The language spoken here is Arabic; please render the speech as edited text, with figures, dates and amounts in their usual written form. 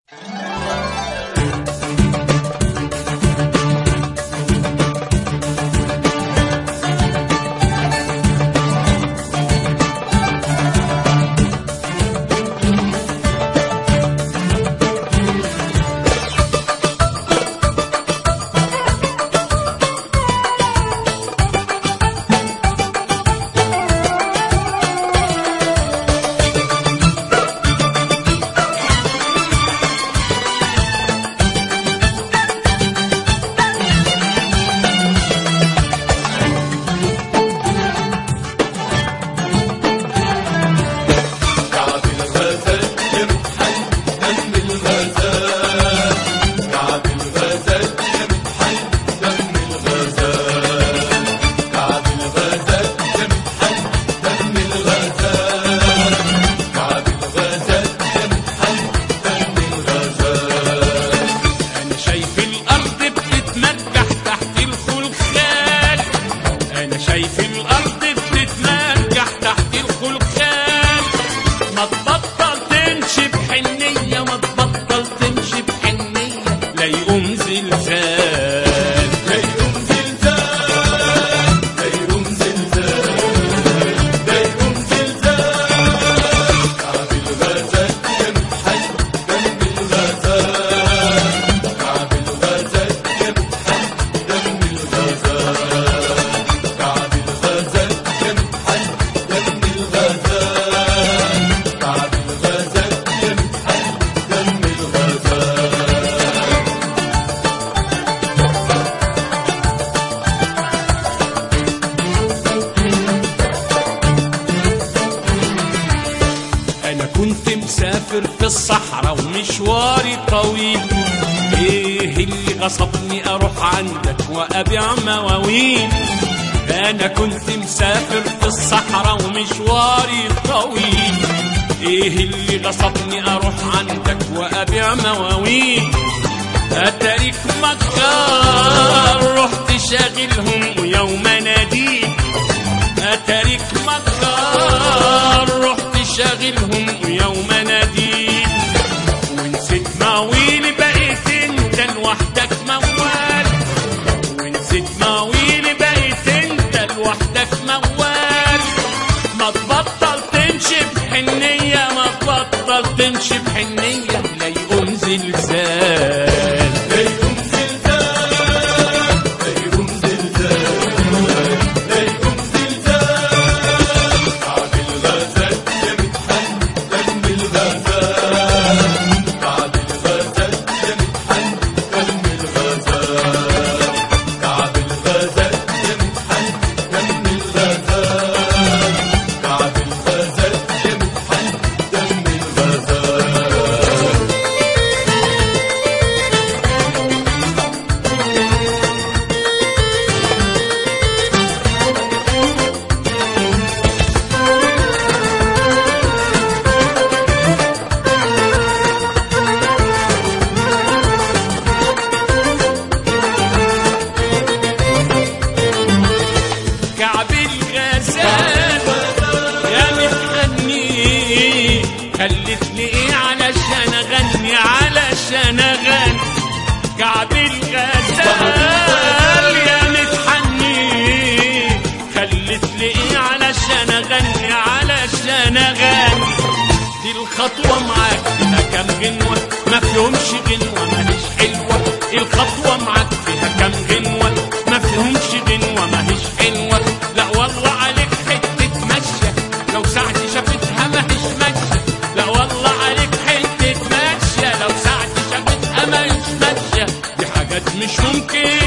مسافر في الصحراء ومشواري طويل، ايه اللي غصبني اروح عندك وابيع مواويل؟ انا كنت مسافر في الصحراء ومشواري طويل، ايه اللي غصبني اروح عندك وابيع مواويل؟ اتاريك مكار رحت شاغلهم ويوم ناديك، اتاريك مكار رحت شاغلهم ويوم ناديك، ونسيت مواويلي بقيت انت لوحدك موال، ونسيت مواويلي بقيت انت لوحدك موال. ما تبطل تمشي بحنية، ما تبطل تمشي بحنية، لا يقوم زلزال. خلتني ايه علشان اغني، علشان اغني كعب الغزال يا متحني، خلتني ايه علشان اغني، علشان اغني. دي الخطوة معاك فيها كام غنوة ما فيهمش غنوة ماهيش حلوة، الخطوة معاك فيها كام غنوة ما فيهمش غنوة ماهيش حلوة. لا والله عليك حتة ماشية لو ساعتي شافتها ماهيش ماشية، لا والله عليك حتة ماشية لو ساعتي شافتها ماهيش ماشية. دي حاجات مش ممكن